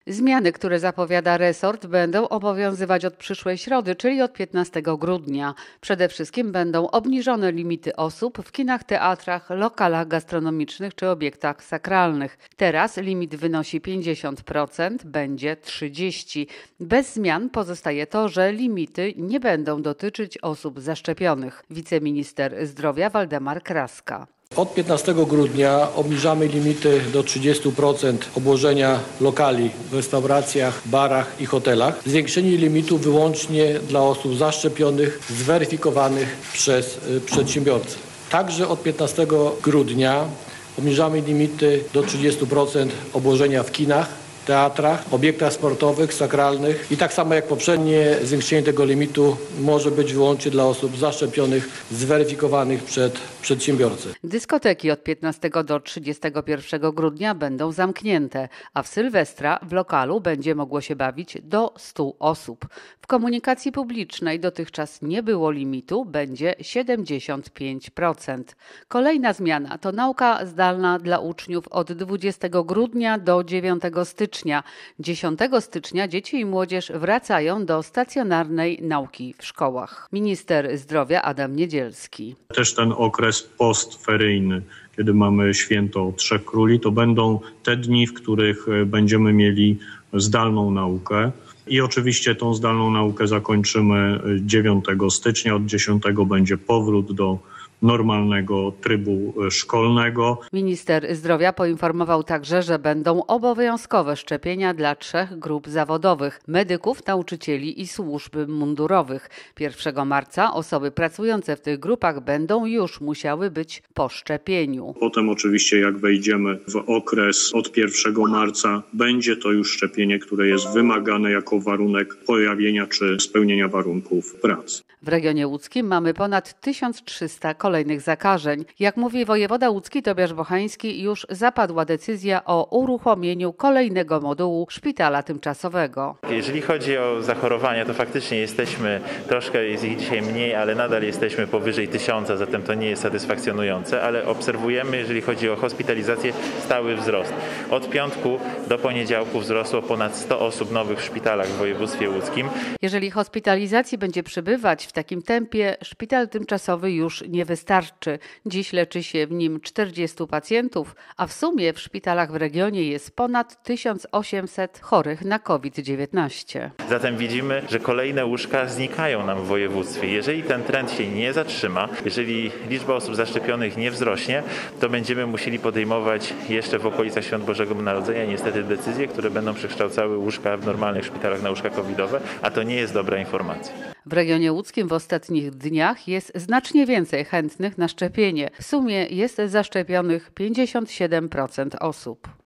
Zmiany, które zapowiada resort, będą obowiązywać od przyszłej środy, czyli od 15 grudnia. Przede wszystkim będą obniżone limity osób w kinach, teatrach, lokalach gastronomicznych czy obiektach sakralnych. Teraz limit wynosi 50%, będzie 30%. Bez zmian pozostaje to, że limity nie będą dotyczyć osób zaszczepionych. Wiceminister zdrowia Waldemar Kraska. Od 15 grudnia obniżamy limity do 30% obłożenia lokali w restauracjach, barach i hotelach. Zwiększenie limitu wyłącznie dla osób zaszczepionych, zweryfikowanych przez przedsiębiorcę. Także od 15 grudnia obniżamy limity do 30% obłożenia w kinach, teatrach, obiektach sportowych, sakralnych i tak samo jak poprzednie zwiększenie tego limitu może być wyłącznie dla osób zaszczepionych, zweryfikowanych przed przedsiębiorcą. Dyskoteki od 15 do 31 grudnia będą zamknięte, a w Sylwestra w lokalu będzie mogło się bawić do 100 osób. W komunikacji publicznej dotychczas nie było limitu, będzie 75%. Kolejna zmiana to nauka zdalna dla uczniów od 20 grudnia do 9 stycznia. 10 stycznia dzieci i młodzież wracają do stacjonarnej nauki w szkołach. Minister zdrowia Adam Niedzielski. Też ten okres postferyjny, kiedy mamy święto Trzech Króli, to będą te dni, w których będziemy mieli zdalną naukę. I oczywiście tą zdalną naukę zakończymy 9 stycznia. Od 10 będzie powrót do normalnego trybu szkolnego. Minister zdrowia poinformował także, że będą obowiązkowe szczepienia dla 3 grup zawodowych: medyków, nauczycieli i służb mundurowych. 1 marca osoby pracujące w tych grupach będą już musiały być po szczepieniu. Potem oczywiście jak wejdziemy w okres od 1 marca, będzie to już szczepienie, które jest wymagane jako warunek pojawienia czy spełnienia warunków pracy. W regionie łódzkim mamy ponad 1300 kolejnych zakażeń. Jak mówi wojewoda łódzki Tobiasz Bochański, już zapadła decyzja o uruchomieniu kolejnego modułu szpitala tymczasowego. Jeżeli chodzi o zachorowania, to faktycznie jesteśmy, troszkę jest ich dzisiaj mniej, ale nadal jesteśmy powyżej 1000, zatem to nie jest satysfakcjonujące, ale obserwujemy, jeżeli chodzi o hospitalizację, stały wzrost. Od piątku do poniedziałku wzrosło ponad 100 osób nowych w szpitalach w województwie łódzkim. Jeżeli hospitalizacji będzie przybywać w takim tempie, szpital tymczasowy już nie wystarczy. Dziś leczy się w nim 40 pacjentów, a w sumie w szpitalach w regionie jest ponad 1800 chorych na COVID-19. Zatem widzimy, że kolejne łóżka znikają nam w województwie. Jeżeli ten trend się nie zatrzyma, jeżeli liczba osób zaszczepionych nie wzrośnie, to będziemy musieli podejmować jeszcze w okolicach Świąt Bożego Narodzenia niestety decyzje, które będą przekształcały łóżka w normalnych szpitalach na łóżka covidowe, a to nie jest dobra informacja. W regionie łódzkim w ostatnich dniach jest znacznie więcej chętnych na szczepienie. W sumie jest zaszczepionych 57% osób.